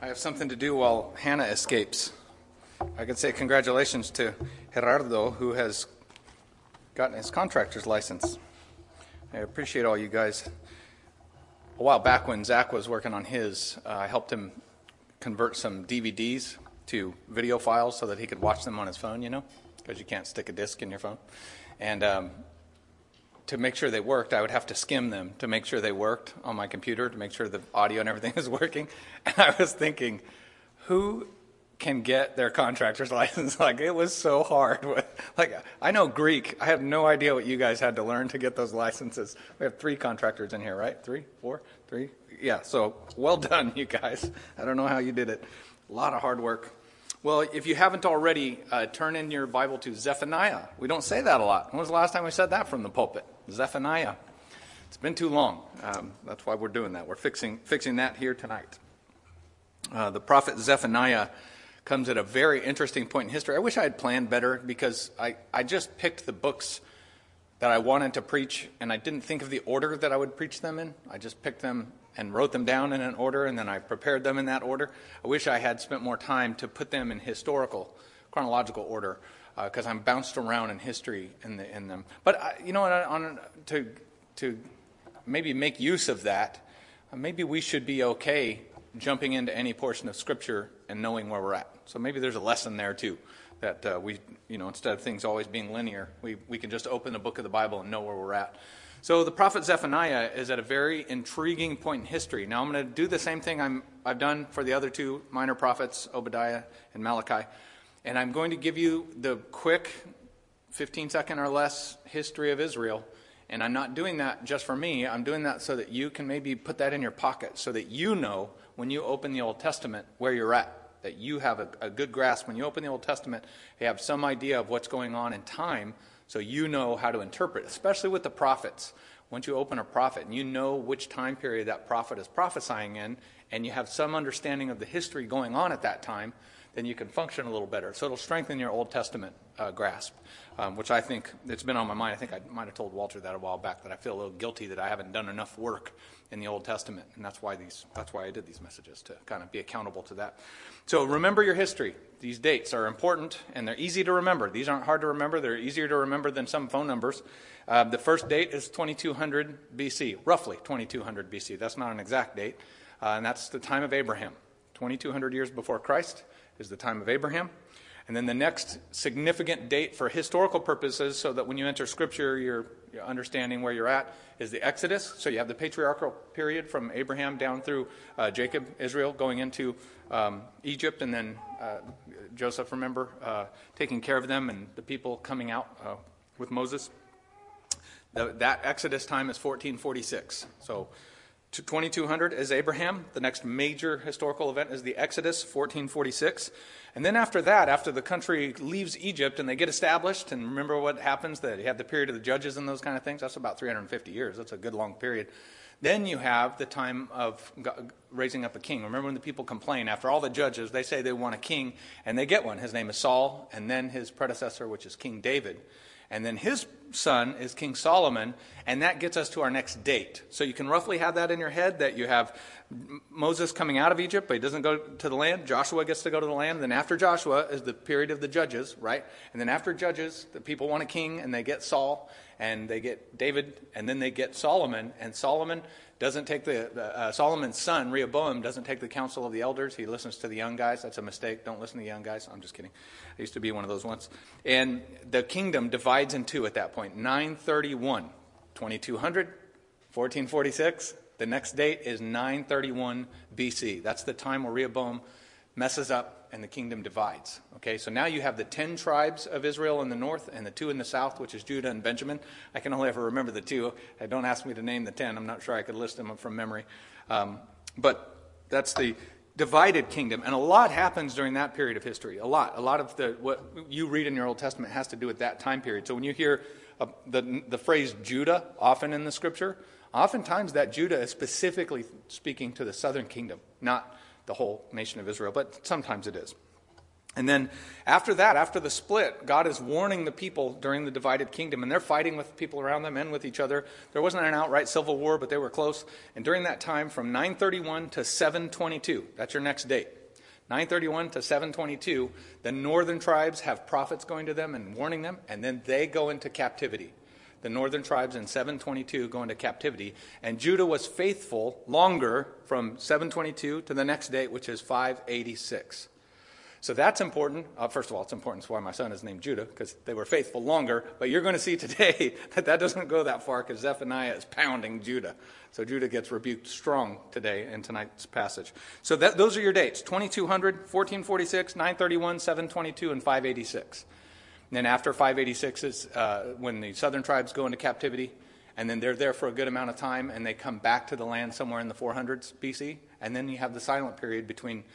I have something to do while Hannah escapes. I can say congratulations to Gerardo, who has gotten his contractor's license. I appreciate all you guys. A while back when Zach was working on his, I helped him convert some DVDs to video files so that he could watch them on his phone, because you can't stick a disc in your phone. And to make sure they worked, I would have to skim them to make sure they worked on my computer, to make sure the audio and everything is working. And I was thinking, who can get their contractor's license? It was so hard. I know Greek. I have no idea what you guys had to learn to get those licenses. We have 3 contractors in here, right? 3, 4, 3? Yeah, so well done, you guys. I don't know how you did it. A lot of hard work. Well, if you haven't already, turn in your Bible to Zephaniah. We don't say that a lot. When was the last time we said that from the pulpit? Zephaniah. It's been too long. That's why we're doing that. We're fixing that here tonight. The prophet Zephaniah comes at a very interesting point in history. I wish I had planned better because I just picked the books that I wanted to preach, and I didn't think of the order that I would preach them in. I just picked them and wrote them down in an order, and then I prepared them in that order. I wish I had spent more time to put them in chronological order, because I'm bounced around in history in them. But to maybe make use of that, maybe we should be okay jumping into any portion of Scripture and knowing where we're at. So maybe there's a lesson there too, that we, instead of things always being linear, we can just open the book of the Bible and know where we're at. So the prophet Zephaniah is at a very intriguing point in history. Now I'm going to do the same thing I've done for the other 2 minor prophets, Obadiah and Malachi. And I'm going to give you the quick 15-second or less history of Israel. And I'm not doing that just for me. I'm doing that so that you can maybe put that in your pocket so that you know when you open the Old Testament where you're at. That you have a good grasp. When you open the Old Testament, you have some idea of what's going on in time, so you know how to interpret, especially with the prophets. Once you open a prophet and you know which time period that prophet is prophesying in, and you have some understanding of the history going on at that time, then you can function a little better. So it'll strengthen your Old Testament grasp, which I think it's been on my mind. I think I might have told Walter that a while back, that I feel a little guilty that I haven't done enough work in the Old Testament, and that's why I did these messages, to kind of be accountable to that. So remember your history. These dates are important, and they're easy to remember. These aren't hard to remember. They're easier to remember than some phone numbers. The first date is 2200 BC, roughly 2200 BC. That's not an exact date, and that's the time of Abraham. 2200 years before Christ is the time of Abraham. And then the next significant date for historical purposes, so that when you enter Scripture, you're understanding where you're at, is the Exodus. So you have the patriarchal period from Abraham down through Jacob, Israel, going into Egypt, and then Joseph, remember, taking care of them, and the people coming out with Moses. That Exodus time is 1446. So 2200 is Abraham. The next major historical event is the Exodus, 1446. And then after that, after the country leaves Egypt and they get established, and remember what happens, that you have the period of the judges and those kind of things. That's about 350 years. That's a good long period. Then you have the time of raising up a king. Remember when the people complain, after all the judges, they say they want a king, and they get one. His name is Saul, and then his predecessor, which is King David. And then his son is King Solomon, and that gets us to our next date. So you can roughly have that in your head, that you have Moses coming out of Egypt, but he doesn't go to the land. Joshua gets to go to the land. Then after Joshua is the period of the judges, right? And then after judges, the people want a king, and they get Saul, and they get David, and then they get Solomon. And Solomon doesn't take Solomon's son, Rehoboam, doesn't take the counsel of the elders. He listens to the young guys. That's a mistake. Don't listen to the young guys. I'm just kidding. I used to be one of those once. And the kingdom divides in 2 at that point. 931, 2200, 1446. The next date is 931 BC. That's the time where Rehoboam messes up and the kingdom divides. Okay, so now you have the 10 tribes of Israel in the north and the 2 in the south, which is Judah and Benjamin. I can only ever remember the 2. Don't ask me to name the 10. I'm not sure I could list them from memory. But that's the divided kingdom. And a lot happens during that period of history. A lot of what you read in your Old Testament has to do with that time period. So when you hear the phrase Judah often in the Scripture, oftentimes that Judah is specifically speaking to the southern kingdom, not the whole nation of Israel, but sometimes it is. And then after that, after the split, God is warning the people during the divided kingdom, and they're fighting with people around them and with each other. There wasn't an outright civil war, but they were close. And during that time, from 931 to 722, that's your next date, 931 to 722, the northern tribes have prophets going to them and warning them, and then they go into captivity. The northern tribes in 722 go into captivity, and Judah was faithful longer from 722 to the next date, which is 586. So that's important. First of all, it's important. That's why my son is named Judah, because they were faithful longer. But you're going to see today that doesn't go that far, because Zephaniah is pounding Judah. So Judah gets rebuked strong today in tonight's passage. So those are your dates: 2200, 1446, 931, 722, and 586. And then after 586 is when the southern tribes go into captivity, and then they're there for a good amount of time, and they come back to the land somewhere in the 400s BC. And then you have the silent period between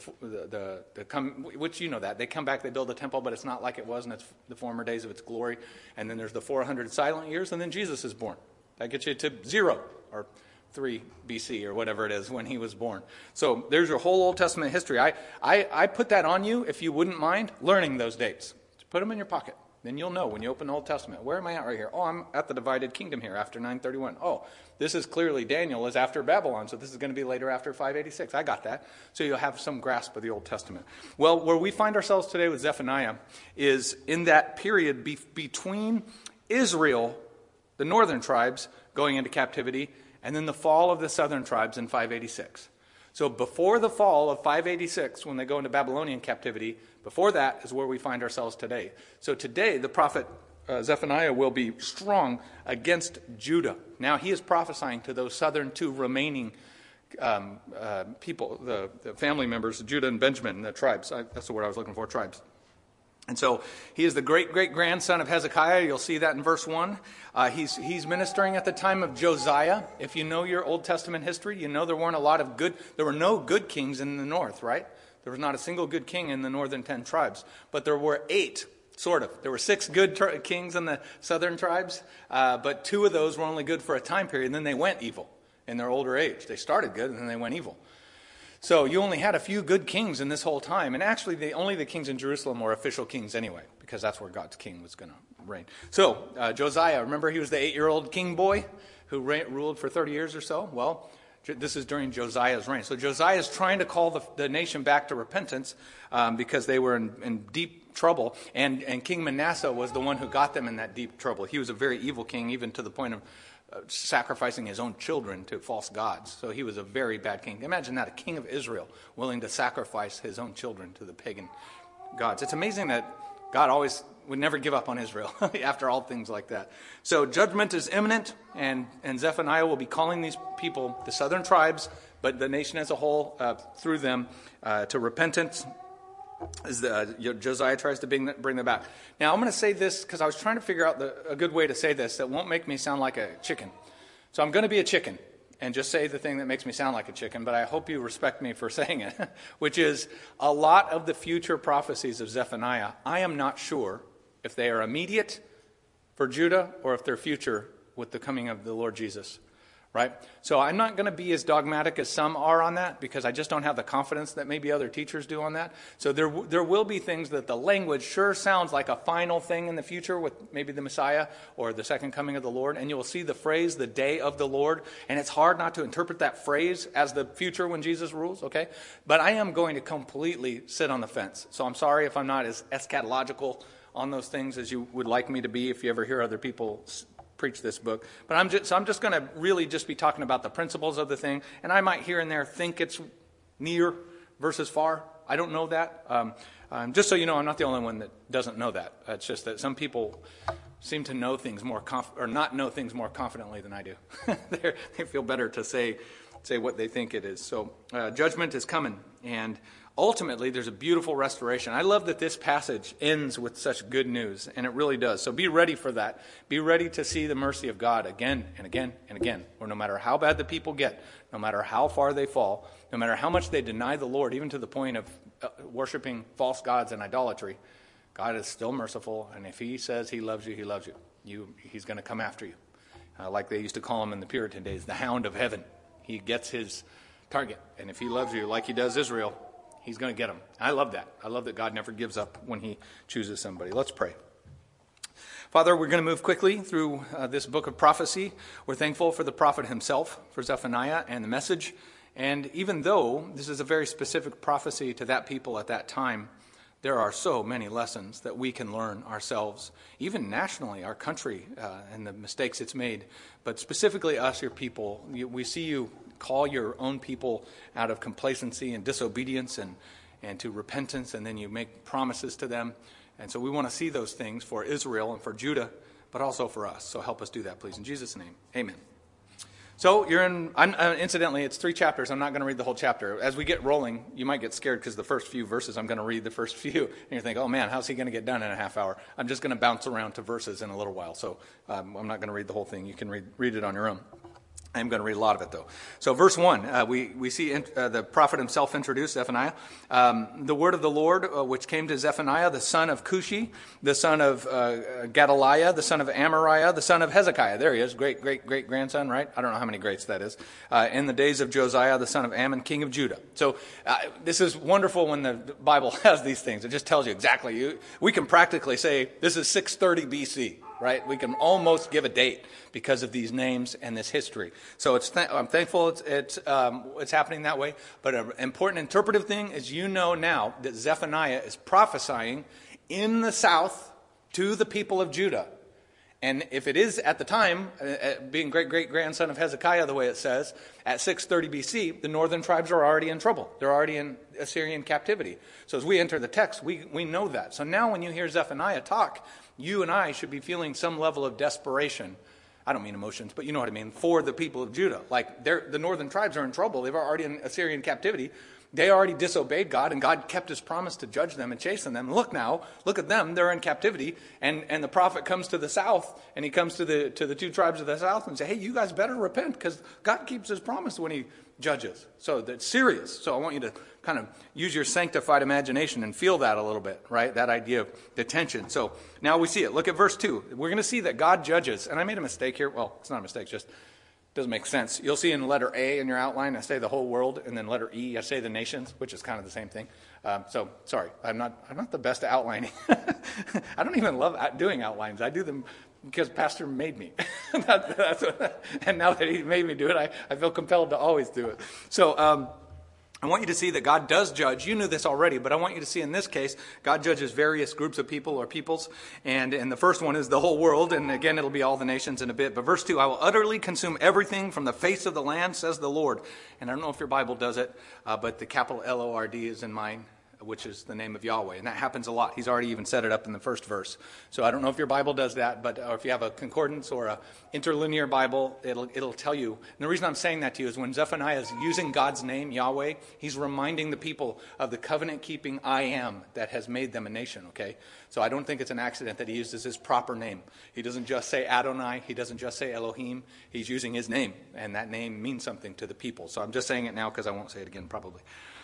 which you know that. They come back, they build a temple, but it's not like it was in the former days of its glory. And then there's the 400 silent years, and then Jesus is born. That gets you to 0 or 3 BC or whatever it is when he was born. So there's your whole Old Testament history. I put that on you if you wouldn't mind learning those dates. Just put them in your pocket. Then you'll know when you open the Old Testament. Where am I at right here? Oh, I'm at the divided kingdom here after 931. Oh, this is clearly Daniel is after Babylon, so this is going to be later after 586. I got that. So you'll have some grasp of the Old Testament. Well, where we find ourselves today with Zephaniah is in that period between Israel, the northern tribes, going into captivity, and then the fall of the southern tribes in 586. So before the fall of 586, when they go into Babylonian captivity, before that is where we find ourselves today. So today, the prophet Zephaniah will be strong against Judah. Now, he is prophesying to those southern two remaining people, the family members, Judah and Benjamin, the tribes. That's the word I was looking for, tribes. And so he is the great-great-grandson of Hezekiah. You'll see that in verse 1. He's ministering at the time of Josiah. If you know your Old Testament history, you know there were no good kings in the north, right? There was not a single good king in the northern 10 tribes. But there were 8, sort of. There were 6 good kings in the southern tribes, but 2 of those were only good for a time period, and then they went evil in their older age. They started good, and then they went evil. So you only had a few good kings in this whole time. And actually, only the kings in Jerusalem were official kings anyway, because that's where God's king was going to reign. So Josiah, remember he was the 8-year-old king boy who ruled for 30 years or so? Well, this is during Josiah's reign. So Josiah is trying to call the nation back to repentance because they were in deep trouble. And King Manasseh was the one who got them in that deep trouble. He was a very evil king, even to the point of sacrificing his own children to false gods. So he was a very bad king. Imagine that, a king of Israel willing to sacrifice his own children to the pagan gods. It's amazing that God always would never give up on Israel after all things like that. So judgment is imminent, and Zephaniah will be calling these people, the southern tribes, but the nation as a whole, through them, to repentance, as Josiah tries to bring them back. Now, I'm going to say this because I was trying to figure out a good way to say this that won't make me sound like a chicken. So I'm going to be a chicken and just say the thing that makes me sound like a chicken, but I hope you respect me for saying it, which is a lot of the future prophecies of Zephaniah, I am not sure if they are immediate for Judah or if they're future with the coming of the Lord Jesus. Right? So I'm not going to be as dogmatic as some are on that because I just don't have the confidence that maybe other teachers do on that. So there will be things that the language sure sounds like a final thing in the future with maybe the Messiah or the second coming of the Lord. And you will see the phrase, the day of the Lord. And it's hard not to interpret that phrase as the future when Jesus rules, okay? But I am going to completely sit on the fence. So I'm sorry if I'm not as eschatological on those things as you would like me to be if you ever hear other people preach this book. But I'm just going to really just be talking about the principles of the thing. And I might here and there think it's near versus far. I don't know that. Just so you know, I'm not the only one that doesn't know that. It's just that some people seem to know things more or not know things more confidently than I do. They feel better to say what they think it is. So judgment is coming, and ultimately there's a beautiful restoration. I love that this passage ends with such good news, and it really does. So be ready for that. Be ready to see the mercy of God again and again and again. Or no matter how bad the people get, no matter how far they fall, no matter how much they deny the Lord, even to the point of worshiping false gods and idolatry, God is still merciful, and if he says he loves you, he loves you. He's going to come after you. Like they used to call him in the Puritan days, the hound of heaven. He gets his target, and if he loves you like he does Israel, He's going to get them. I love that. I love that God never gives up when he chooses somebody. Let's pray. Father, we're going to move quickly through this book of prophecy. We're thankful for the prophet himself, for Zephaniah and the message. And even though this is a very specific prophecy to that people at that time, there are so many lessons that we can learn ourselves, even nationally, our country and the mistakes it's made. But specifically us, your people, we see you call your own people out of complacency and disobedience and to repentance, and then you make promises to them. And so we want to see those things for Israel and for Judah, but also for us. So help us do that, please. In Jesus' name, amen. So incidentally, it's 3 chapters. I'm not going to read the whole chapter. As we get rolling, you might get scared because the first few verses, I'm going to read the first few. And you think, oh man, how's he going to get done in a half hour? I'm just going to bounce around to verses in a little while. So I'm not going to read the whole thing. You can read it on your own. I'm going to read a lot of it, though. So verse 1, we see the prophet himself introduced, Zephaniah. The word of the Lord, which came to Zephaniah, the son of Cushi, the son of Gedaliah, the son of Amariah, the son of Hezekiah. There he is, great-grandson, right? I don't know how many greats that is. In the days of Josiah, the son of Ammon, king of Judah. So this is wonderful when the Bible has these things. It just tells you exactly. We can practically say this is 630 BC. Right? We can almost give a date because of these names and this history. So I'm thankful it's happening that way. But an important interpretive thing is now that Zephaniah is prophesying in the south to the people of Judah. And if it is at the time, being great-grandson of Hezekiah, the way it says, at 630 BC, the northern tribes are already in trouble. They're already in Assyrian captivity. So as we enter the text, we know that. So now when you hear Zephaniah talk, you and I should be feeling some level of desperation. I don't mean emotions, but you know what I mean, for the people of Judah. Like the northern tribes are in trouble. They're already in Assyrian captivity. They already disobeyed God, and God kept his promise to judge them and chasten them. Look at them. They're in captivity. And the prophet comes to the south, and he comes to the 2 tribes of the south and say, hey, you guys better repent, because God keeps his promise when he judges. So that's serious. So I want you to kind of use your sanctified imagination and feel that a little bit, right? That idea of the tension. So now we see it. Look at verse 2. We're going to see that God judges. And I made a mistake here. Well, it's not a mistake, just doesn't make sense. You'll see in letter A in your outline, I say the whole world, and then letter E, I say the nations, which is kind of the same thing. So sorry, I'm not the best at outlining. I don't even love doing outlines. I do them because Pastor made me. And now that he made me do it, I feel compelled to always do it. So I want you to see that God does judge. You knew this already, but I want you to see in this case, God judges various groups of people or peoples. And the first one is the whole world. And again, it'll be all the nations in a bit. But verse 2, I will utterly consume everything from the face of the land, says the Lord. And I don't know if your Bible does it, but the capital L-O-R-D is in mine, which is the name of Yahweh. And that happens a lot. He's already even set it up in the first verse. So I don't know if your Bible does that, but or if you have a concordance or a interlinear Bible, it'll tell you. And the reason I'm saying that to you is when Zephaniah is using God's name, Yahweh, he's reminding the people of the covenant-keeping I am that has made them a nation, okay? So I don't think it's an accident that he uses his proper name. He doesn't just say Adonai. He doesn't just say Elohim. He's using his name, and that name means something to the people. So I'm just saying it now because I won't say it again probably.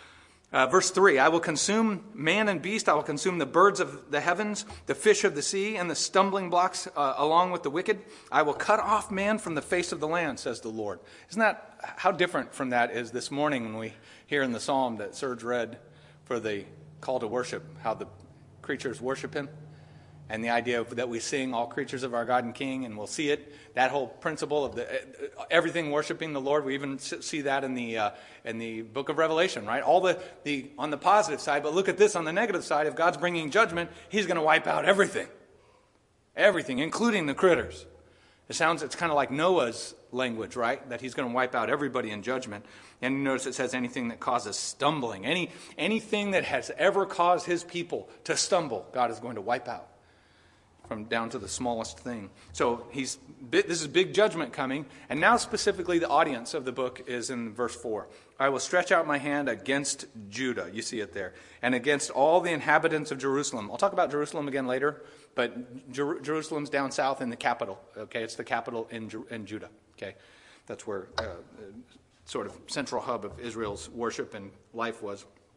Verse 3, I will consume man and beast, I will consume the birds of the heavens, the fish of the sea, and the stumbling blocks along with the wicked. I will cut off man from the face of the land, says the Lord. Isn't that, how different from that is this morning when we hear in the psalm that Serge read for the call to worship, how the creatures worship him? And the idea that we sing all creatures of our God and King, and we'll see it. That whole principle of everything worshiping the Lord. We even see that in the book of Revelation, right? All the on the positive side, but look at this on the negative side. If God's bringing judgment, He's going to wipe out everything, including the critters. It's kind of like Noah's language, right? That he's going to wipe out everybody in judgment. And you notice it says anything that causes stumbling, anything that has ever caused His people to stumble, God is going to wipe out. From down to the smallest thing. So this is big judgment coming. And now specifically the audience of the book is in verse 4. I will stretch out my hand against Judah. You see it there. And against all the inhabitants of Jerusalem. I'll talk about Jerusalem again later. But Jerusalem's down south in the capital. Okay, it's the capital in Judah. Okay, that's where sort of central hub of Israel's worship and life was.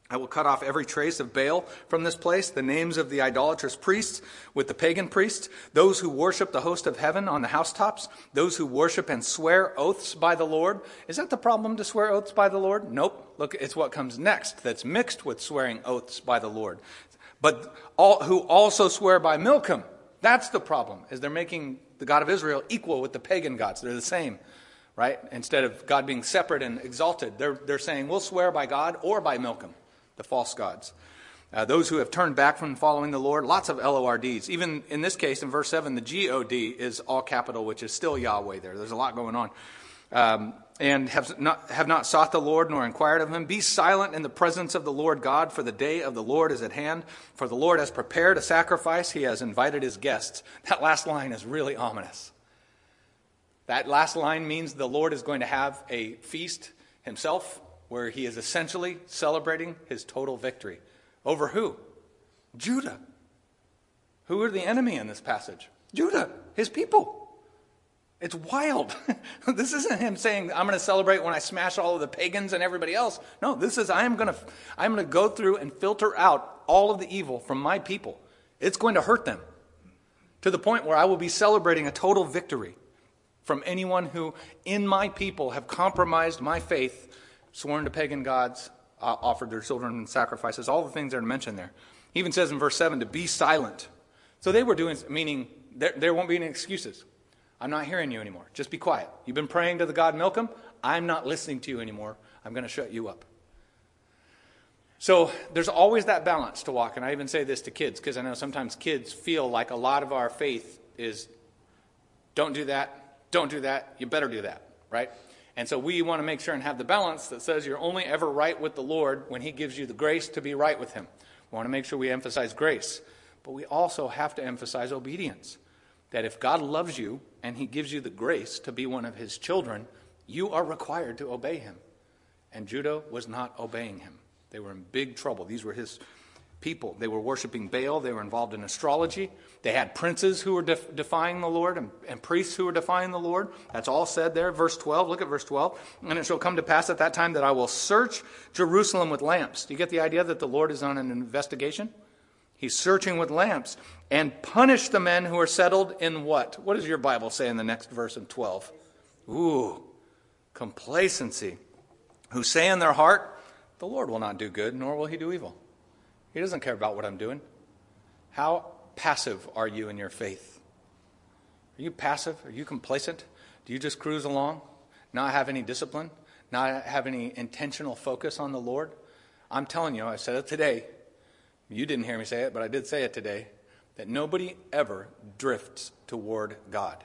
I will cut off every trace of Baal from this place, the names of the idolatrous priests with the pagan priests, those who worship the host of heaven on the housetops, those who worship and swear oaths by the Lord. Is that the problem, to swear oaths by the Lord? Nope. Look, it's what comes next that's mixed with swearing oaths by the Lord. But all who also swear by Milcom. That's the problem, is they're making the God of Israel equal with the pagan gods. They're the same, right? Instead of God being separate and exalted, they're saying we'll swear by God or by Milcom, the false gods. Those who have turned back from following the Lord, lots of LORDs. Even in this case, in verse 7, the G-O-D is all capital, which is still Yahweh there. There's a lot going on. And have not sought the Lord nor inquired of him. Be silent in the presence of the Lord God, for the day of the Lord is at hand. For the Lord has prepared a sacrifice. He has invited his guests. That last line is really ominous. That last line means the Lord is going to have a feast himself, where he is essentially celebrating his total victory. Over who? Judah. Who are the enemy in this passage? Judah, his people. It's wild. This isn't him saying, I'm going to celebrate when I smash all of the pagans and everybody else. No, this is, I'm going to go through and filter out all of the evil from my people. It's going to hurt them to the point where I will be celebrating a total victory from anyone who in my people have compromised my faith, sworn to pagan gods, offered their children in sacrifices, all the things that are mentioned there. He even says in verse 7 to be silent. So they were doing, meaning there won't be any excuses. I'm not hearing you anymore. Just be quiet. You've been praying to the God Milcom. I'm not listening to you anymore. I'm going to shut you up. So there's always that balance to walk. And I even say this to kids, because I know sometimes kids feel like a lot of our faith is don't do that, you better do that, right? And so we want to make sure and have the balance that says you're only ever right with the Lord when he gives you the grace to be right with him. We want to make sure we emphasize grace. But we also have to emphasize obedience. That if God loves you and he gives you the grace to be one of his children, you are required to obey him. And Judah was not obeying him. They were in big trouble. These were his people. They were worshiping Baal. They were involved in astrology. They had princes who were defying the Lord and priests who were defying the Lord. That's all said there. Verse 12. Look at verse 12. And it shall come to pass at that time that I will search Jerusalem with lamps. Do you get the idea that the Lord is on an investigation? He's searching with lamps and punish the men who are settled in what? What does your Bible say in the next verse in 12? Ooh, complacency. Who say in their heart, the Lord will not do good, nor will he do evil. He doesn't care about what I'm doing. How passive are you in your faith? Are you passive? Are you complacent? Do you just cruise along, not have any discipline, not have any intentional focus on the Lord? I'm telling you, I said it today. You didn't hear me say it, but I did say it today, that nobody ever drifts toward God.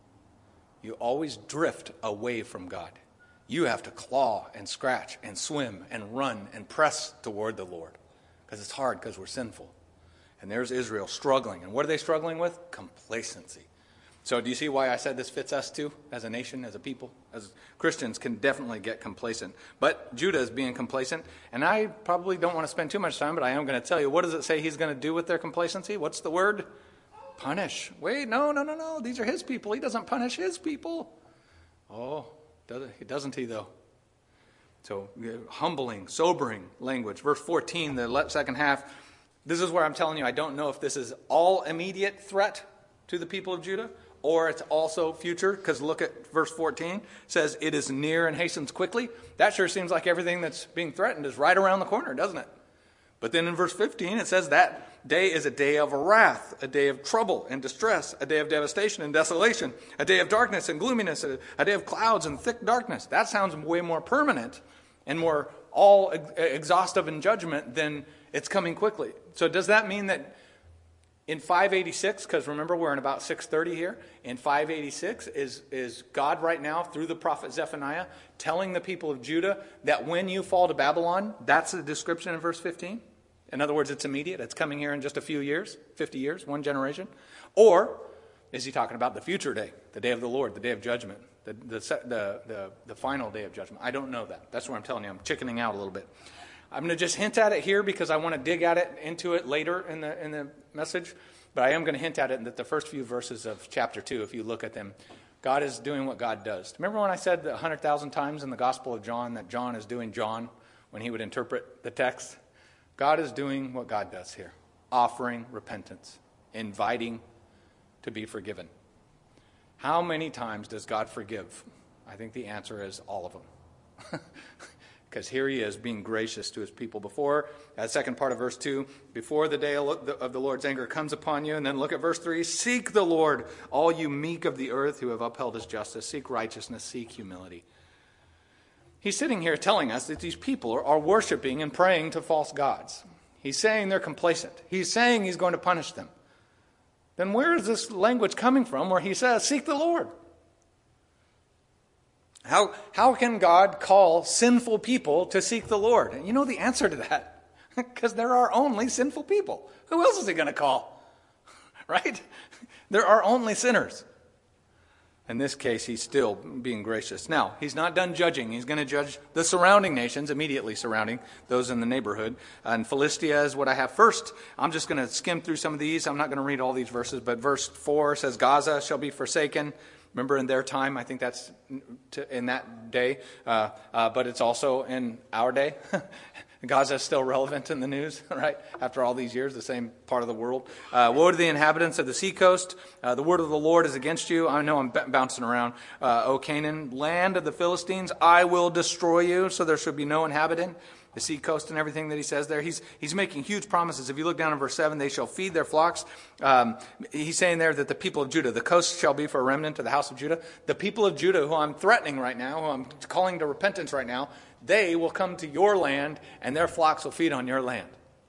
You always drift away from God. You have to claw and scratch and swim and run and press toward the Lord because it's hard because we're sinful. And there's Israel struggling. And what are they struggling with? Complacency. So do you see why I said this fits us too, as a nation, as a people? As Christians can definitely get complacent. But Judah is being complacent, and I probably don't want to spend too much time, but I am going to tell you, what does it say he's going to do with their complacency? What's the word? Punish. Wait, no. These are his people. He doesn't punish his people. Oh, doesn't he though? So humbling, sobering language. Verse 14, the second half. This is where I'm telling you, I don't know if this is all immediate threat to the people of Judah, or it's also future, because look at verse 14. It says, it is near and hastens quickly. That sure seems like everything that's being threatened is right around the corner, doesn't it? But then in verse 15, it says that day is a day of wrath, a day of trouble and distress, a day of devastation and desolation, a day of darkness and gloominess, a day of clouds and thick darkness. That sounds way more permanent and more all exhaustive in judgment than it's coming quickly. So does that mean that in 586, because remember we're in about 630 here, in 586 is God right now through the prophet Zephaniah telling the people of Judah that when you fall to Babylon, that's the description in verse 15? In other words, it's immediate. It's coming here in just a few years, 50 years, one generation. Or is he talking about the future day, the day of the Lord, the day of judgment, the final day of judgment? I don't know that. That's what I'm telling you. I'm chickening out a little bit. I'm going to just hint at it here because I want to dig at it into it later in the message. But I am going to hint at it in the first few verses of chapter 2, if you look at them. God is doing what God does. Remember when I said 100,000 times in the Gospel of John that John is doing John when he would interpret the text? God is doing what God does here, offering repentance, inviting to be forgiven. How many times does God forgive? I think the answer is all of them. Because here he is being gracious to his people. Before, that second part of verse 2, before the day of the Lord's anger comes upon you. And then look at verse 3, seek the Lord, all you meek of the earth who have upheld his justice. Seek righteousness, seek humility. He's sitting here telling us that these people are worshiping and praying to false gods. He's saying they're complacent. He's saying he's going to punish them. Then where is this language coming from where he says, seek the Lord? How can God call sinful people to seek the Lord? And you know the answer to that. Because there are only sinful people. Who else is he going to call? Right? There are only sinners. In this case, he's still being gracious. Now, he's not done judging. He's going to judge the surrounding nations, immediately surrounding those in the neighborhood. And Philistia is what I have first. I'm just going to skim through some of these. I'm not going to read all these verses, but verse 4 says, Gaza shall be forsaken. Remember, in their time, I think that's in that day, but it's also in our day. Gaza is still relevant in the news, right? After all these years, the same part of the world. Woe to the inhabitants of the seacoast. The word of the Lord is against you. I know I'm bouncing around. O Canaan, land of the Philistines, I will destroy you, so there should be no inhabitant. The seacoast and everything that he says there. He's making huge promises. If you look down in verse 7, they shall feed their flocks. He's saying there that the people of Judah, the coast shall be for a remnant of the house of Judah. The people of Judah, who I'm threatening right now, who I'm calling to repentance right now, they will come to your land, and their flocks will feed on your land.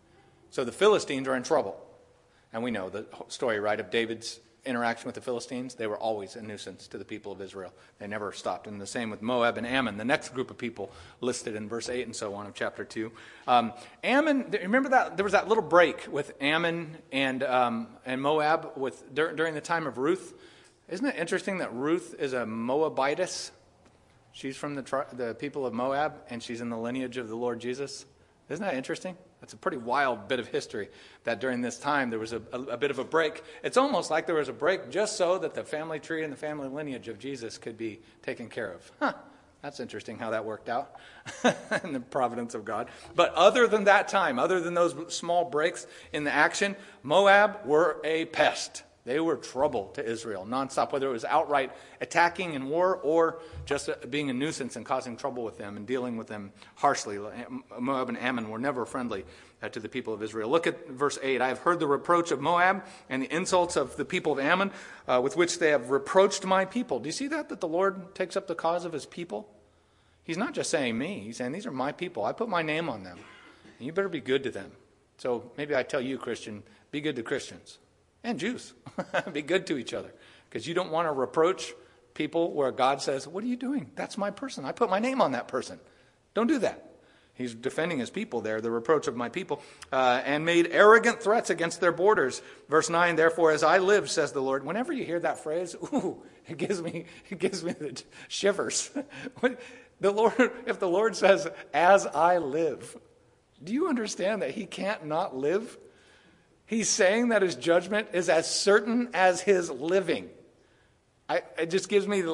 So the Philistines are in trouble. And we know the story, right, of David's interaction with the Philistines. They were always a nuisance to the people of Israel. They never stopped. And the same with Moab and Ammon, the next group of people listed in verse 8 and so on of chapter 2. Ammon, remember that there was that little break with Ammon and Moab during the time of Ruth? Isn't it interesting that Ruth is a Moabitess? She's from the people of Moab, and she's in the lineage of the Lord Jesus. Isn't that interesting? That's a pretty wild bit of history, that during this time there was a bit of a break. It's almost like there was a break just so that the family tree and the family lineage of Jesus could be taken care of. That's interesting how that worked out in the providence of God. But other than that time, other than those small breaks in the action, Moab were a pest. They were trouble to Israel nonstop, whether it was outright attacking in war or just being a nuisance and causing trouble with them and dealing with them harshly. Moab and Ammon were never friendly to the people of Israel. Look at verse 8. I have heard the reproach of Moab and the insults of the people of Ammon with which they have reproached my people. Do you see that the Lord takes up the cause of his people? He's not just saying me. He's saying these are my people. I put my name on them. And you better be good to them. So maybe I tell you, Christian, be good to Christians. And Jews. Be good to each other. Because you don't want to reproach people where God says, what are you doing? That's my person. I put my name on that person. Don't do that. He's defending his people there, the reproach of my people, and made arrogant threats against their borders. Verse 9, therefore, as I live, says the Lord. Whenever you hear that phrase, it gives me the shivers. If the Lord says, as I live, do you understand that he can't not live? He's saying that his judgment is as certain as his living. It just gives me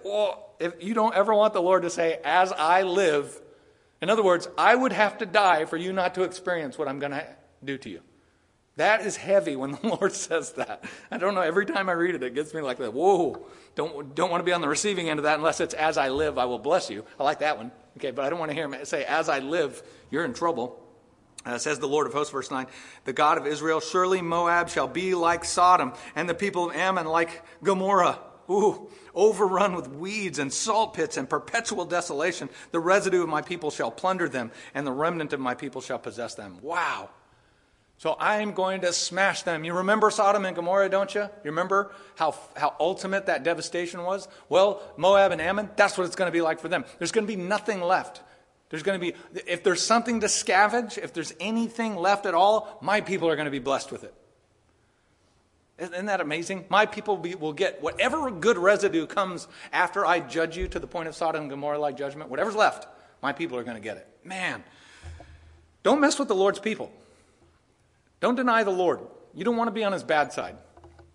if you don't ever want the Lord to say, as I live, in other words, I would have to die for you not to experience what I'm going to do to you. That is heavy when the Lord says that. I don't know, every time I read it, it gets me like that, whoa, don't want to be on the receiving end of that unless it's as I live, I will bless you. I like that one. Okay, but I don't want to hear him say, as I live, you're in trouble. Says the Lord of hosts, verse 9, the God of Israel, surely Moab shall be like Sodom, and the people of Ammon like Gomorrah. Overrun with weeds and salt pits and perpetual desolation. The residue of my people shall plunder them, and the remnant of my people shall possess them. Wow. So I'm going to smash them. You remember Sodom and Gomorrah, don't you? You remember how ultimate that devastation was? Well, Moab and Ammon, that's what it's going to be like for them. There's going to be nothing left. There's going to be, if there's something to scavenge, if there's anything left at all, my people are going to be blessed with it. Isn't that amazing? My people will get whatever good residue comes after I judge you to the point of Sodom and Gomorrah-like judgment. Whatever's left, my people are going to get it. Man, don't mess with the Lord's people. Don't deny the Lord. You don't want to be on his bad side.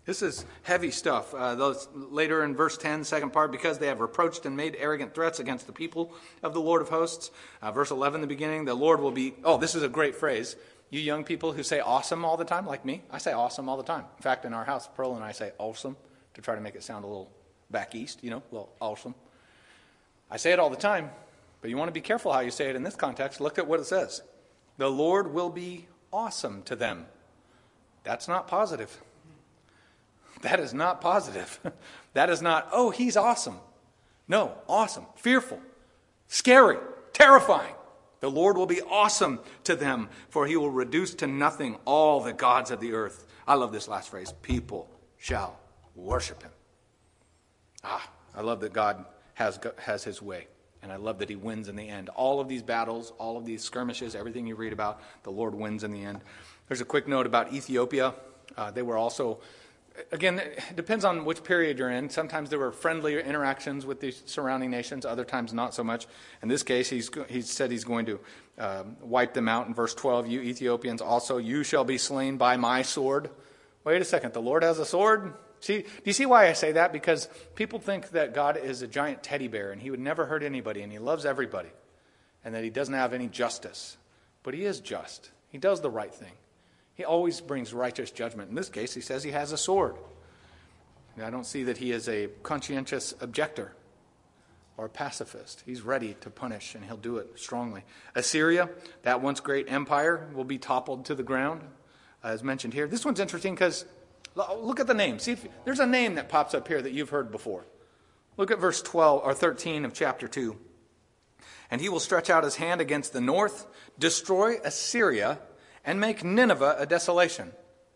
This is heavy stuff. Those later in verse 10, second part, because they have reproached and made arrogant threats against the people of the Lord of hosts. Verse 11, the beginning, the Lord will be... Oh, this is a great phrase. You young people who say awesome all the time, like me, I say awesome all the time. In fact, in our house, Pearl and I say awesome to try to make it sound a little back east, a little awesome. I say it all the time, but you want to be careful how you say it in this context. Look at what it says. The Lord will be awesome to them. That's not positive. That is not positive. That is not, oh, he's awesome. No, awesome, fearful, scary, terrifying. The Lord will be awesome to them, for he will reduce to nothing all the gods of the earth. I love this last phrase. People shall worship him. I love that God has his way. And I love that he wins in the end. All of these battles, all of these skirmishes, everything you read about, the Lord wins in the end. There's a quick note about Ethiopia. They were also... Again, it depends on which period you're in. Sometimes there were friendly interactions with the surrounding nations. Other times, not so much. In this case, he said he's going to wipe them out. In verse 12, you Ethiopians also, you shall be slain by my sword. Wait a second, the Lord has a sword? See, do you see why I say that? Because people think that God is a giant teddy bear and he would never hurt anybody and he loves everybody and that he doesn't have any justice. But he is just. He does the right thing. He always brings righteous judgment. In this case, he says he has a sword. And I don't see that he is a conscientious objector or a pacifist. He's ready to punish, and he'll do it strongly. Assyria, that once great empire, will be toppled to the ground, as mentioned here. This one's interesting because look at the name. See if there's a name that pops up here that you've heard before. Look at verse 12 or 13 of chapter 2. And he will stretch out his hand against the north, destroy Assyria, and make Nineveh a desolation.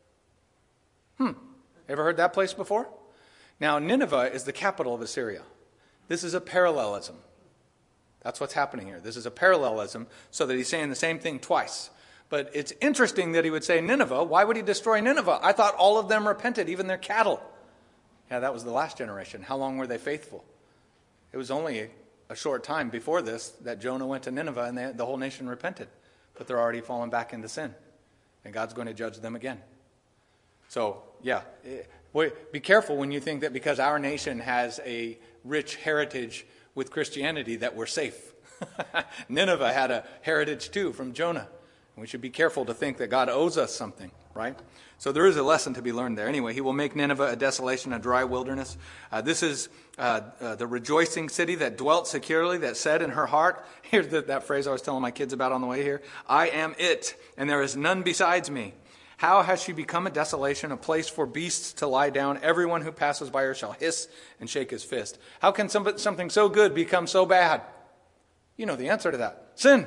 Ever heard that place before? Now, Nineveh is the capital of Assyria. This is a parallelism. That's what's happening here. This is a parallelism so that he's saying the same thing twice. But it's interesting that he would say Nineveh. Why would he destroy Nineveh? I thought all of them repented, even their cattle. Yeah, that was the last generation. How long were they faithful? It was only a short time before this that Jonah went to Nineveh and the whole nation repented. But they're already fallen back into sin. And God's going to judge them again. So, yeah, be careful when you think that because our nation has a rich heritage with Christianity that we're safe. Nineveh had a heritage too from Jonah. And we should be careful to think that God owes us something, right? So there is a lesson to be learned there. Anyway, he will make Nineveh a desolation, a dry wilderness. This is the rejoicing city that dwelt securely, that said in her heart, here's that phrase I was telling my kids about on the way here, I am it, and there is none besides me. How has she become a desolation, a place for beasts to lie down? Everyone who passes by her shall hiss and shake his fist. How can something so good become so bad? You know the answer to that. Sin.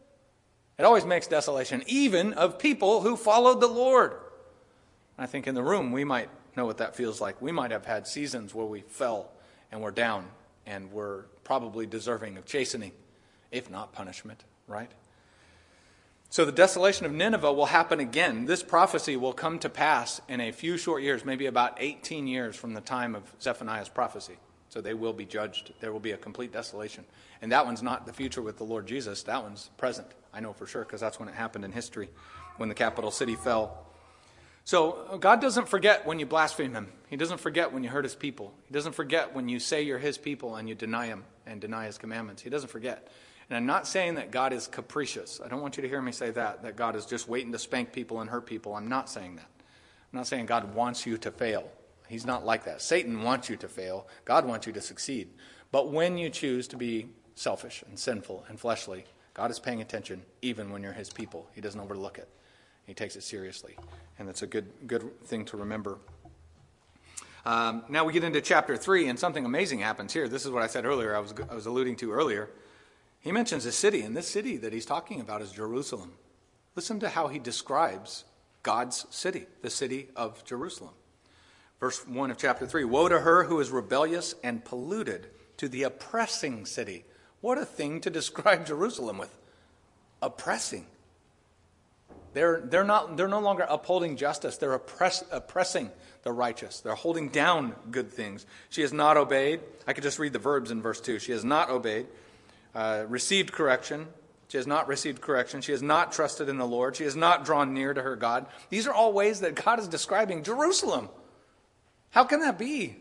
It always makes desolation, even of people who followed the Lord. I think in the room we might know what that feels like. We might have had seasons where we fell and were down and were probably deserving of chastening, if not punishment, right? So the desolation of Nineveh will happen again. This prophecy will come to pass in a few short years, maybe about 18 years from the time of Zephaniah's prophecy. So they will be judged. There will be a complete desolation. And that one's not the future with the Lord Jesus. That one's present. I know for sure because that's when it happened in history, when the capital city fell. So God doesn't forget when you blaspheme him. He doesn't forget when you hurt his people. He doesn't forget when you say you're his people and you deny him and deny his commandments. He doesn't forget. And I'm not saying that God is capricious. I don't want you to hear me say that God is just waiting to spank people and hurt people. I'm not saying that. I'm not saying God wants you to fail. He's not like that. Satan wants you to fail. God wants you to succeed. But when you choose to be selfish and sinful and fleshly, God is paying attention even when you're his people. He doesn't overlook it. He takes it seriously. And that's a good thing to remember. Now we get into chapter 3, and something amazing happens here. This is what I said earlier, I was alluding to earlier. He mentions a city, and this city that he's talking about is Jerusalem. Listen to how he describes God's city, the city of Jerusalem. Verse 1 of chapter 3, woe to her who is rebellious and polluted, to the oppressing city. What a thing to describe Jerusalem with. Oppressing. They're no longer upholding justice. They're oppressing the righteous. They're holding down good things. She has not obeyed. I could just read the verbs in verse 2. She has not obeyed, received correction. She has not received correction. She has not trusted in the Lord. She has not drawn near to her God. These are all ways that God is describing Jerusalem. How can that be?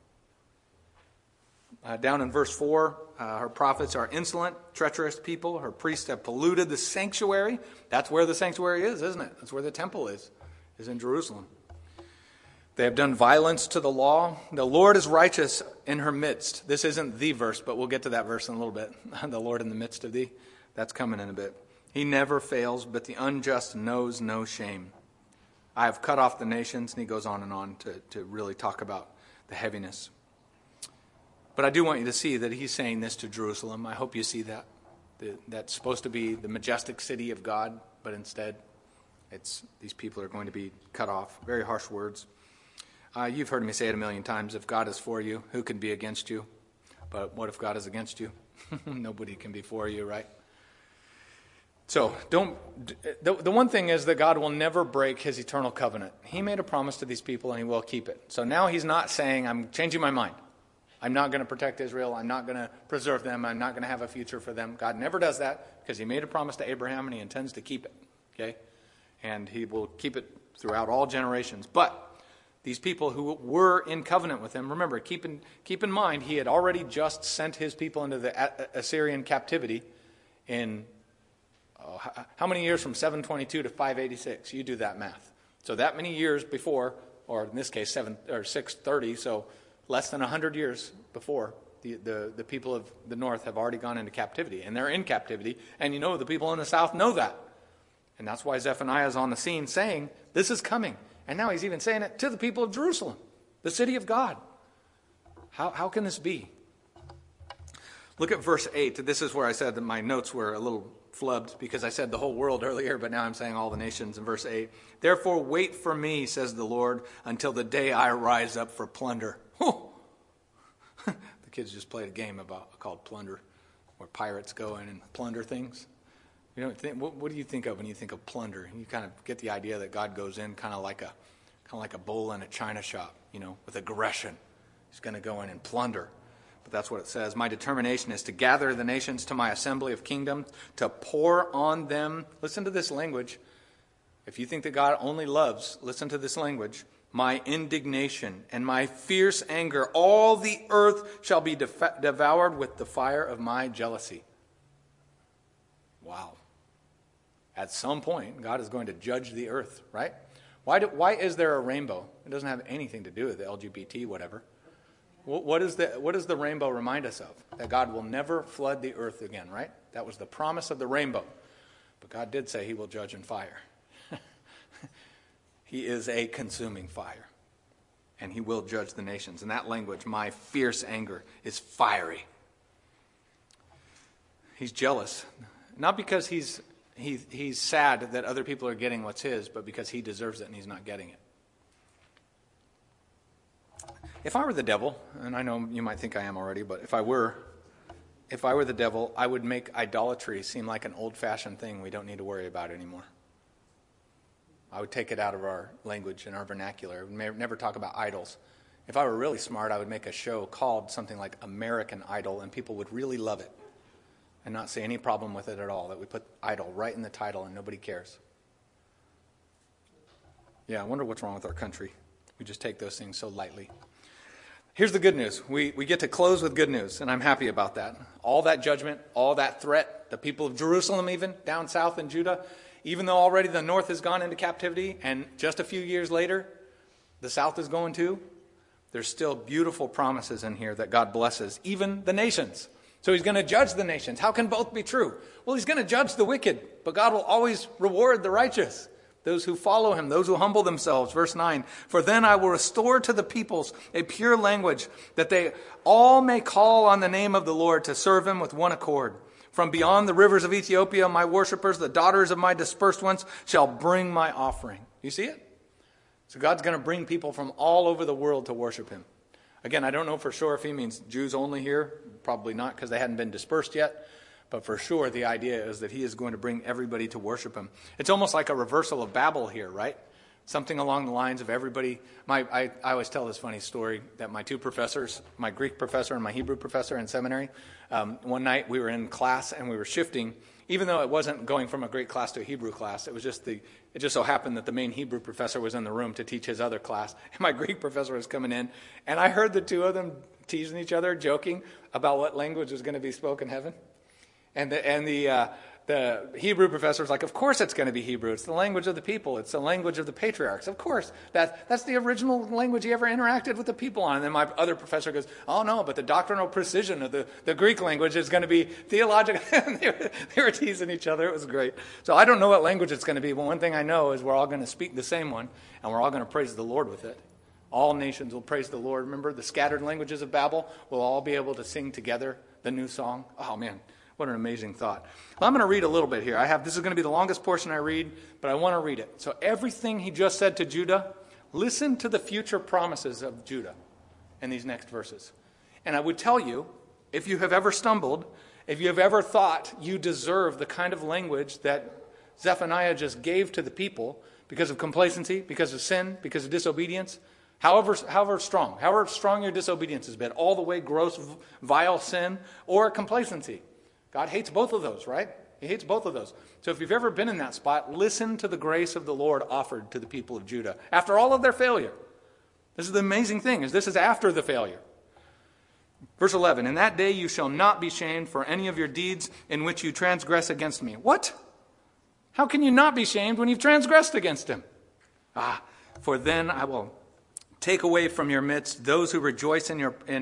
Down in verse 4, her prophets are insolent, treacherous people. Her priests have polluted the sanctuary. That's where the sanctuary is, isn't it? That's where the temple is in Jerusalem. They have done violence to the law. The Lord is righteous in her midst. This isn't the verse, but we'll get to that verse in a little bit. The Lord in the midst of thee. That's coming in a bit. He never fails, but the unjust knows no shame. I have cut off the nations. And he goes on and on to really talk about the heaviness. But I do want you to see that he's saying this to Jerusalem. I hope you see that. That's supposed to be the majestic city of God, but instead these people are going to be cut off. Very harsh words. You've heard me say it a million times. If God is for you, who can be against you? But what if God is against you? Nobody can be for you, right? So the one thing is that God will never break his eternal covenant. He made a promise to these people and he will keep it. So now he's not saying, I'm changing my mind. I'm not going to protect Israel. I'm not going to preserve them. I'm not going to have a future for them. God never does that because he made a promise to Abraham and he intends to keep it. Okay? And he will keep it throughout all generations. But these people who were in covenant with him, remember, keep in mind, he had already just sent his people into the Assyrian captivity in, how many years from 722 to 586? You do that math. So that many years before, or in this case 630, so less than 100 years before, the people of the north have already gone into captivity. And they're in captivity, and the people in the south know that. And that's why Zephaniah is on the scene saying, this is coming. And now he's even saying it to the people of Jerusalem, the city of God. How can this be? Look at verse 8. This is where I said that my notes were a little flubbed because I said the whole world earlier, but now I'm saying all the nations in verse 8. Therefore wait for me, says the Lord, until the day I rise up for plunder. The kids just played a game called Plunder, where pirates go in and plunder things. What do you think of when you think of plunder? You kind of get the idea that God goes in kind of like a bull in a china shop, with aggression. He's going to go in and plunder. But that's what it says. My determination is to gather the nations to my assembly of kingdoms, to pour on them. Listen to this language. If you think that God only loves, listen to this language. My indignation and my fierce anger, all the earth shall be devoured with the fire of my jealousy. Wow. At some point, God is going to judge the earth, right? Why is there a rainbow? It doesn't have anything to do with the LGBT, whatever. What does the rainbow remind us of? That God will never flood the earth again, right? That was the promise of the rainbow. But God did say he will judge in fire. He is a consuming fire. And he will judge the nations. In that language, my fierce anger is fiery. He's jealous. Not because he's sad that other people are getting what's his, but because he deserves it and he's not getting it. If I were the devil, and I know you might think I am already, but if I were the devil, I would make idolatry seem like an old-fashioned thing we don't need to worry about anymore. I would take it out of our language and our vernacular. We may never talk about idols. If I were really smart, I would make a show called something like American Idol, and people would really love it and not see any problem with it at all, that we put idol right in the title and nobody cares. Yeah, I wonder what's wrong with our country. We just take those things so lightly. Here's the good news. We get to close with good news, and I'm happy about that. All that judgment, all that threat, the people of Jerusalem even, down south in Judah, even though already the north has gone into captivity, and just a few years later, the south is going too, there's still beautiful promises in here that God blesses, even the nations. So he's going to judge the nations. How can both be true? Well, he's going to judge the wicked, but God will always reward the righteous, those who follow him, those who humble themselves. Verse 9, for then I will restore to the peoples a pure language, that they all may call on the name of the Lord to serve him with one accord. From beyond the rivers of Ethiopia, my worshipers, the daughters of my dispersed ones, shall bring my offering. You see it? So God's going to bring people from all over the world to worship him. Again, I don't know for sure if he means Jews only here. Probably not, because they hadn't been dispersed yet. But for sure, the idea is that he is going to bring everybody to worship him. It's almost like a reversal of Babel here, right? Something along the lines of everybody. I always tell this funny story that my two professors, my Greek professor and my Hebrew professor in seminary, one night we were in class and we were shifting even though it wasn't going from a Greek class to a Hebrew class. It just so happened that the main Hebrew professor was in the room to teach his other class. And my Greek professor was coming in, and I heard the two of them teasing each other, joking about what language was going to be spoken in heaven. And the Hebrew professor was like, of course it's going to be Hebrew. It's the language of the people. It's the language of the patriarchs. Of course. That's the original language he ever interacted with the people on. And then my other professor goes, oh no, but the doctrinal precision of the Greek language is going to be theological. They were teasing each other. It was great. So I don't know what language it's going to be, but one thing I know is we're all going to speak the same one, and we're all going to praise the Lord with it. All nations will praise the Lord. Remember, the scattered languages of Babel will all be able to sing together the new song. Oh man. What an amazing thought. Well, I'm going to read a little bit here. This is going to be the longest portion I read, but I want to read it. So everything he just said to Judah, listen to the future promises of Judah in these next verses. And I would tell you, if you have ever stumbled, if you have ever thought you deserve the kind of language that Zephaniah just gave to the people because of complacency, because of sin, because of disobedience, however strong your disobedience has been, all the way gross, vile sin or complacency. God hates both of those, right? He hates both of those. So if you've ever been in that spot, listen to the grace of the Lord offered to the people of Judah after all of their failure. This is the amazing thing, is this is after the failure. Verse 11, in that day you shall not be shamed for any of your deeds in which you transgress against me. What? How can you not be shamed when you've transgressed against him? For then I will take away from your midst those who rejoice in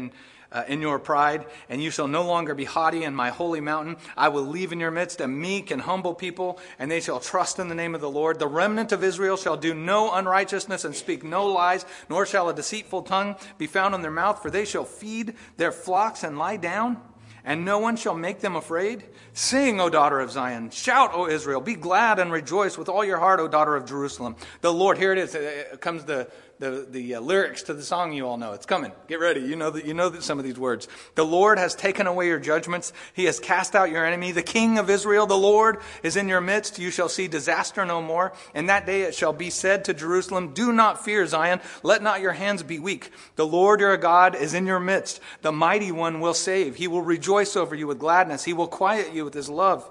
your pride, and you shall no longer be haughty in my holy mountain. I will leave in your midst a meek and humble people, and they shall trust in the name of the Lord. The remnant of Israel shall do no unrighteousness and speak no lies, nor shall a deceitful tongue be found in their mouth, for they shall feed their flocks and lie down, and no one shall make them afraid. Sing, O daughter of Zion. Shout, O Israel. Be glad and rejoice with all your heart, O daughter of Jerusalem. The Lord, here it is. It comes the lyrics to the song you all know. It's coming. Get ready. You know some of these words. The Lord has taken away your judgments. He has cast out your enemy. The King of Israel, the Lord, is in your midst. You shall see disaster no more. In that day it shall be said to Jerusalem, do not fear, Zion. Let not your hands be weak. The Lord your God is in your midst. The mighty one will save. He will rejoice over you with gladness. He will quiet you with his love.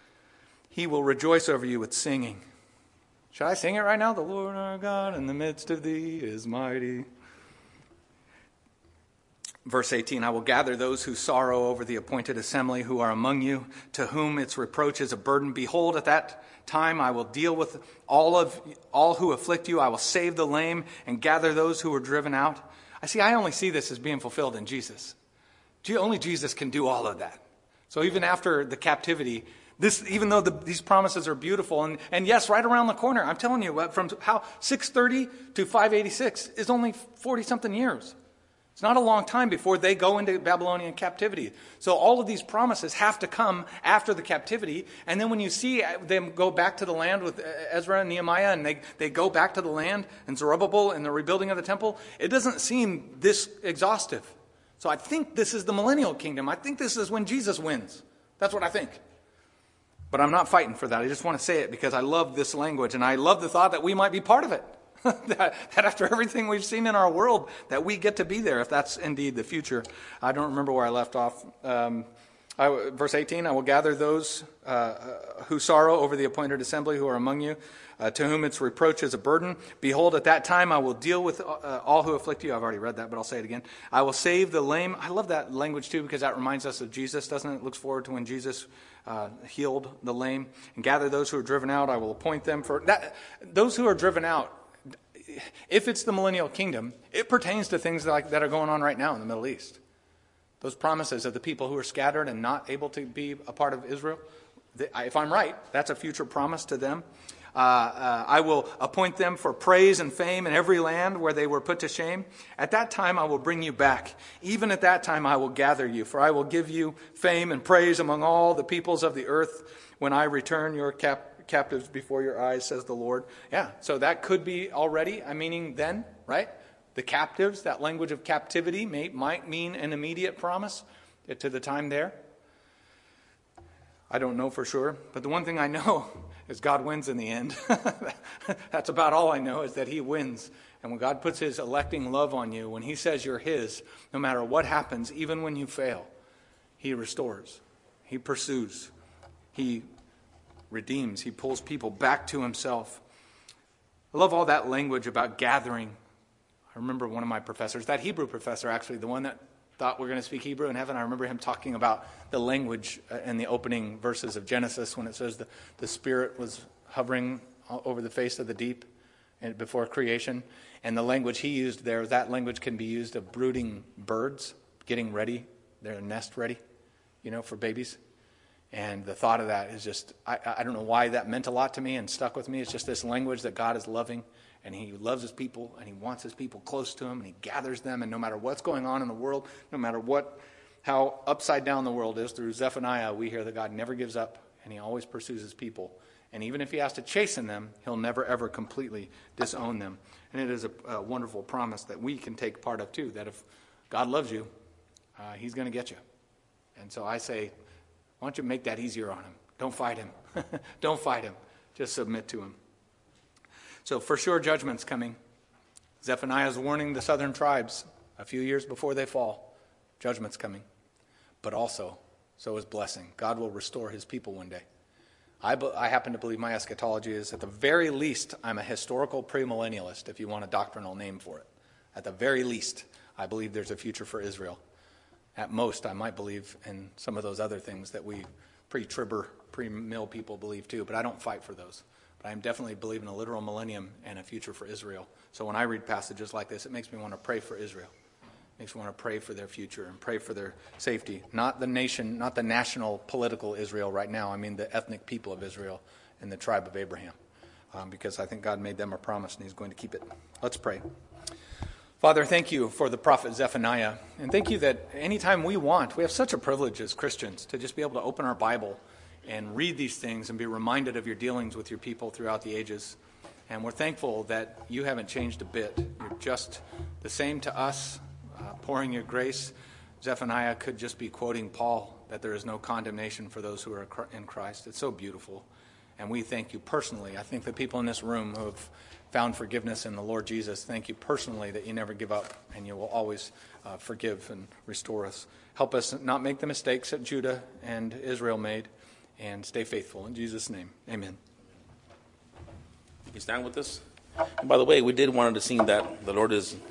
He will rejoice over you with singing. Should I sing it right now? The Lord our God in the midst of thee is mighty. Verse 18, I will gather those who sorrow over the appointed assembly who are among you, to whom its reproach is a burden. Behold, at that time I will deal with all who afflict you. I will save the lame and gather those who were driven out. I only see this as being fulfilled in Jesus. Only Jesus can do all of that. So even after the captivity, even though these promises are beautiful, and yes, right around the corner, I'm telling you, from 630 to 586 is only 40-something years. It's not a long time before they go into Babylonian captivity. So all of these promises have to come after the captivity, and then when you see them go back to the land with Ezra and Nehemiah, and they go back to the land, and Zerubbabel and the rebuilding of the temple, it doesn't seem this exhaustive. So I think this is the millennial kingdom. I think this is when Jesus wins. That's what I think. But I'm not fighting for that. I just want to say it because I love this language, and I love the thought that we might be part of it. that after everything we've seen in our world, that we get to be there, if that's indeed the future. I don't remember where I left off. Verse 18, I will gather those who sorrow over the appointed assembly who are among you, to whom its reproach is a burden. Behold, at that time I will deal with all who afflict you. I've already read that, but I'll say it again. I will save the lame. I love that language too, because that reminds us of Jesus, doesn't it? It looks forward to when Jesus healed the lame. And gather those who are driven out. I will appoint them for that. Those who are driven out, if it's the millennial kingdom, it pertains to things that are going on right now in the Middle East. Those promises of the people who are scattered and not able to be a part of Israel, if I'm right, that's a future promise to them. I will appoint them for praise and fame in every land where they were put to shame. At that time I will bring you back. Even at that time I will gather you, for I will give you fame and praise among all the peoples of the earth when I return your captives before your eyes, says the Lord. Yeah, so that could be already, meaning then, right? The captives, that language of captivity might mean an immediate promise to the time there. I don't know for sure, but the one thing I know is God wins in the end. That's about all I know, is that he wins. And when God puts his electing love on you, when he says you're his, no matter what happens, even when you fail, he restores, he pursues, he redeems. He pulls people back to himself. I love all that language about gathering. I remember one of my professors, that Hebrew professor actually, the one that thought we're going to speak Hebrew in heaven, I remember him talking about the language in the opening verses of Genesis when it says the Spirit was hovering over the face of the deep and before creation. And the language he used there, that language can be used of brooding birds getting ready, their nest ready, for babies. And the thought of that is just, I don't know why that meant a lot to me and stuck with me. It's just this language that God is loving, and he loves his people, and he wants his people close to him, and he gathers them, and no matter what's going on in the world, no matter how upside down the world is, through Zephaniah, we hear that God never gives up, and he always pursues his people. And even if he has to chasten them, he'll never, ever completely disown them. And it is a wonderful promise that we can take part of, too, that if God loves you, he's going to get you. And so I say, why don't you make that easier on him? Don't fight him. Don't fight him. Just submit to him. So for sure, judgment's coming. Zephaniah is warning the southern tribes a few years before they fall. Judgment's coming. But also, so is blessing. God will restore his people one day. I happen to believe my eschatology is, at the very least, I'm a historical premillennialist, if you want a doctrinal name for it. At the very least, I believe there's a future for Israel. At most, I might believe in some of those other things that we pre-tribber, pre-mill people believe too, but I don't fight for those. But I definitely believe in a literal millennium and a future for Israel. So when I read passages like this, it makes me want to pray for Israel. It makes me want to pray for their future and pray for their safety. Not the nation, not the national political Israel right now. I mean the ethnic people of Israel and the tribe of Abraham. Because I think God made them a promise and he's going to keep it. Let's pray. Father, thank you for the prophet Zephaniah. And thank you that anytime we have such a privilege as Christians to just be able to open our Bible and read these things and be reminded of your dealings with your people throughout the ages. And we're thankful that you haven't changed a bit. You're just the same to us, pouring your grace. Zephaniah could just be quoting Paul, that there is no condemnation for those who are in Christ. It's so beautiful. And we thank you personally. I think the people in this room who have found forgiveness in the Lord Jesus, thank you personally that you never give up and you will always forgive and restore us. Help us not make the mistakes that Judah and Israel made and stay faithful. In Jesus' name, amen. You can stand with us. And by the way, we did wanted to sing that the Lord is